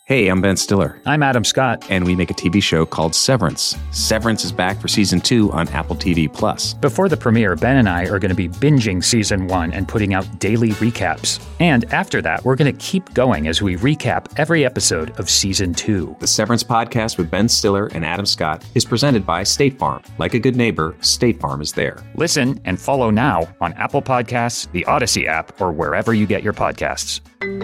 Hey, I'm Ben Stiller. I'm Adam Scott. And we make a TV show called Severance. Severance is back for Season 2 on Apple TV+. Before the premiere, Ben and I are going to be binging Season 1 and putting out daily recaps. And after that, we're going to keep going as we recap every episode of Season 2. The Severance podcast with Ben Stiller and Adam Scott is presented by State Farm. Like a good neighbor, State Farm is there. Listen and follow now on Apple Podcasts, the Odyssey app, or wherever you get your podcasts.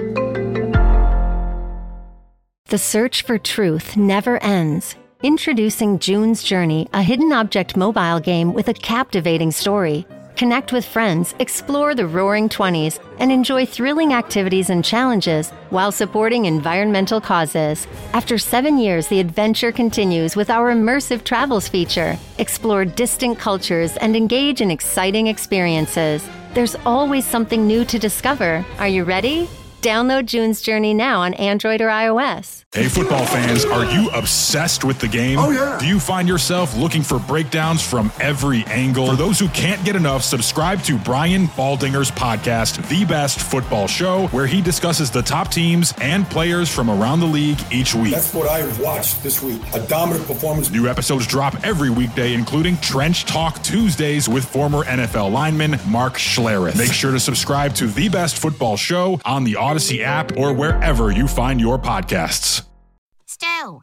The search for truth never ends. Introducing June's Journey, a hidden object mobile game with a captivating story. Connect with friends, explore the Roaring 20s, and enjoy thrilling activities and challenges while supporting environmental causes. After 7 years, the adventure continues with our immersive travels feature. Explore distant cultures and engage in exciting experiences. There's always something new to discover. Are you ready? Download June's Journey now on Android or iOS. Hey, football fans, are you obsessed with the game? Oh, yeah. Do you find yourself looking for breakdowns from every angle? For those who can't get enough, subscribe to Brian Baldinger's podcast, The Best Football Show, where he discusses the top teams and players from around the league each week. That's what I watched this week. A dominant performance. New episodes drop every weekday, including Trench Talk Tuesdays with former NFL lineman Mark Schlereth. Make sure to subscribe to The Best Football Show on the Odyssey app or wherever you find your podcasts. Stu.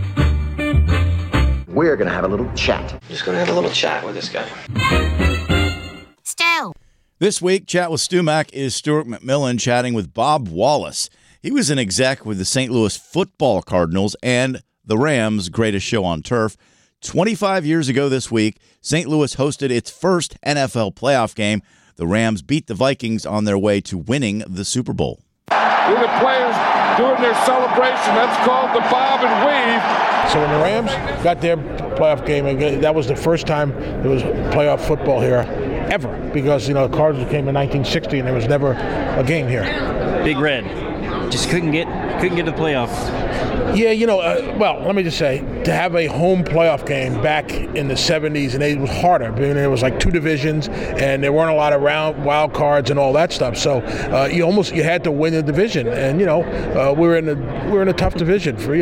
We're going to have a little chat. Just going to have a little chat with this guy. Stu. This week, Chat with Stu Mac is Stuart McMillan chatting with Bob Wallace. He was an exec with the St. Louis Football Cardinals and the Rams' greatest show on turf. 25 years ago this week, St. Louis hosted its first NFL playoff game. The Rams beat the Vikings on their way to winning the Super Bowl. With the players doing their celebration, that's called the bob and weave. So when the Rams got their playoff game, that was the first time there was playoff football here ever, because the Cardinals came in 1960 and there was never a game here. Big Red just couldn't get to the playoffs. Yeah, well, let me just say, to have a home playoff game back in the 70s and 80s was harder. I mean, there was like two divisions, and there weren't a lot of wild cards and all that stuff. So you had to win the division, and we're in a tough division for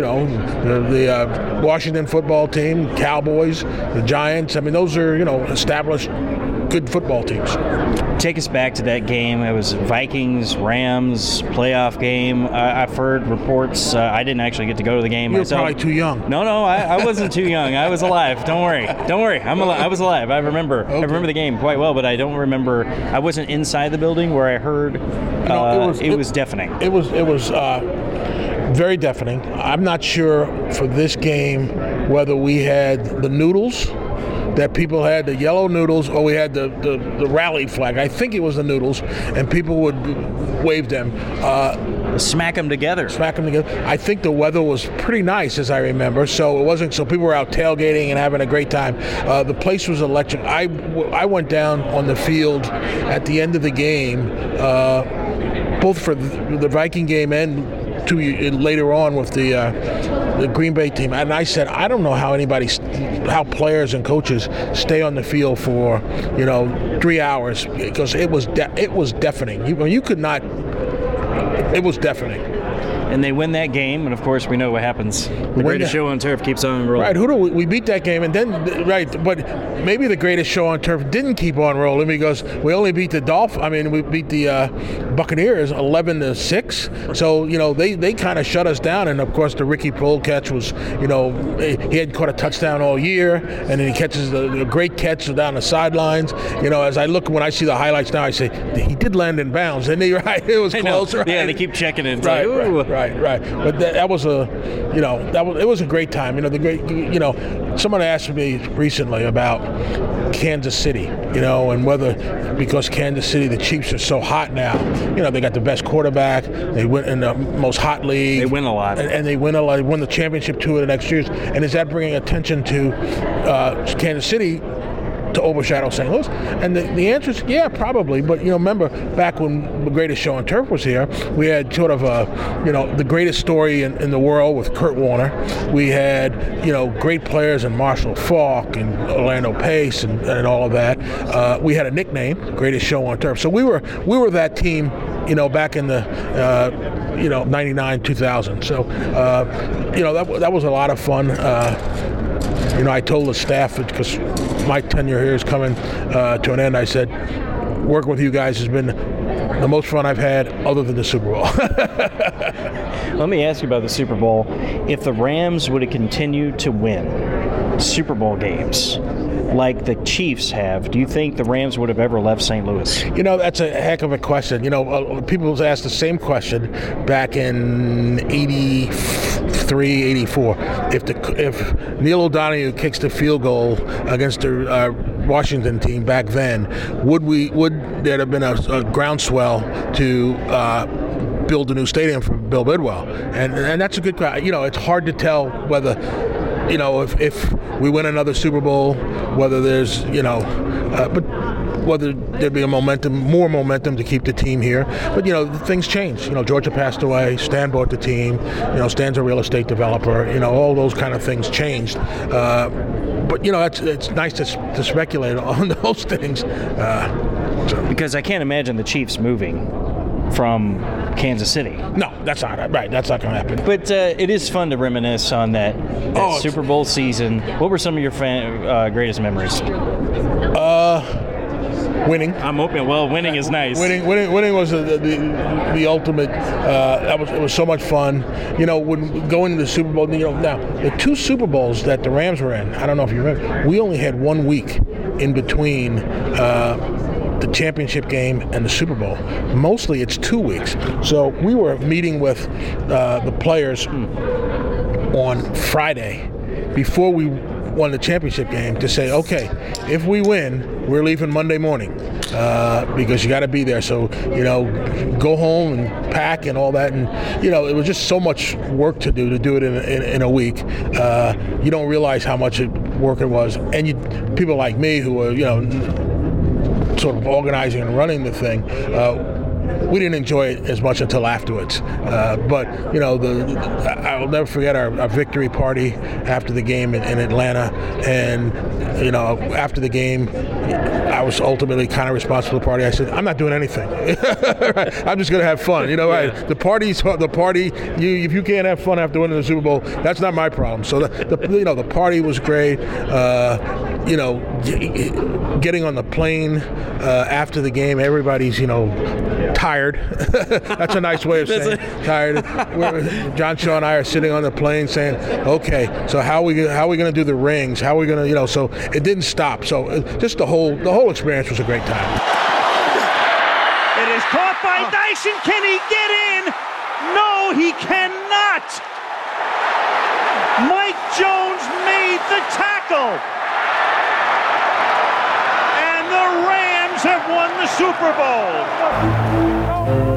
the Washington football team, Cowboys, the Giants. I mean, those are established good football teams. Take us back to that game. It was Vikings, Rams, playoff game. I've heard reports. I didn't actually get to go to the game You're myself. Probably too young. No, I wasn't too young. I was alive. Don't worry. I was alive. I remember. Okay. I remember the game quite well, but I don't remember. I wasn't inside the building where I heard. It was deafening. It was very deafening. I'm not sure for this game whether we had the noodles that people had, the yellow noodles, or we had the rally flag. I think it was the noodles, and people would wave them. Smack them together. I think the weather was pretty nice, as I remember, so it wasn't. So people were out tailgating and having a great time. The place was electric. I went down on the field at the end of the game, both for the Viking game and later on with the Green Bay team, and I said, I don't know how players and coaches stay on the field for 3 hours, because it was deafening. You could not. It was deafening. And they win that game, and of course we know what happens. The greatest show on turf keeps on rolling. Right, we beat that game, and then but maybe the greatest show on turf didn't keep on rolling, because we only beat the we beat the Buccaneers 11-6. So they kind of shut us down, and of course the Ricky Prohl catch was he hadn't caught a touchdown all year, and then he catches a great catch down the sidelines. As when I see the highlights now, I say he did land in bounds, and it was close. Right? Yeah, they keep checking it. Right. But that was it was a great time. Someone asked me recently about Kansas City, and whether, because Kansas City, the Chiefs are so hot now, they got the best quarterback, they win in the most hot league. They win a lot. And they win a lot. They won the championship 2 of the next years. And is that bringing attention to Kansas City to overshadow St. Louis? And the answer is yeah, probably. But remember back when the greatest show on turf was here, we had sort of the greatest story in the world with Kurt Warner. We had great players in Marshall Faulk and Orlando Pace and all of that. We had a nickname, greatest show on turf. So we were that team back in the 99, 2000. So that was a lot of fun. I told the staff, because my tenure here is coming to an end, I said, working with you guys has been the most fun I've had other than the Super Bowl. Let me ask you about the Super Bowl. If the Rams would have continued to win Super Bowl games like the Chiefs have, do you think the Rams would have ever left St. Louis? That's a heck of a question. People asked the same question back in 83, 84. If Neil O'Donoghue kicks the field goal against the Washington team back then, would there have been a groundswell to build a new stadium for Bill Bidwell? And that's a good question. It's hard to tell whether, if we win another Super Bowl, whether there's, but whether there'd be more momentum to keep the team here. But, things change. Georgia passed away. Stan bought the team. Stan's a real estate developer. All those kind of things changed. But, it's nice to speculate on those things. Because I can't imagine the Chiefs moving from Kansas City. No, that's not right. That's not going to happen. But it is fun to reminisce on that Super Bowl season. What were some of your greatest memories? Winning. I'm open. Well, winning is nice. Winning was the ultimate. It was so much fun. When going to the Super Bowl. Now the two Super Bowls that the Rams were in, I don't know if you remember, we only had 1 week in between the championship game and the Super Bowl. Mostly it's 2 weeks. So we were meeting with the players on Friday before we won the championship game to say, okay, if we win, we're leaving Monday morning because you got to be there. So, go home and pack and all that. And, it was just so much work to do it in a week. You don't realize how much work it was. And people like me who were, sort of organizing and running the thing, we didn't enjoy it as much until afterwards. But I'll never forget our victory party after the game in Atlanta. And after the game, I was ultimately kind of responsible for the party. I said, I'm not doing anything. I'm just going to have fun. The party. If you can't have fun after winning the Super Bowl, that's not my problem. So the party was great. Getting on the plane after the game, everybody's tired. That's a nice way of saying tired. John Shaw and I are sitting on the plane saying, okay, so how are we going to do the rings? How are we going to, so it didn't stop. So just the whole experience was a great time. It is caught by Dyson. Can he get in? No, he cannot. Mike Jones made the tackle. And the Rams have won the Super Bowl.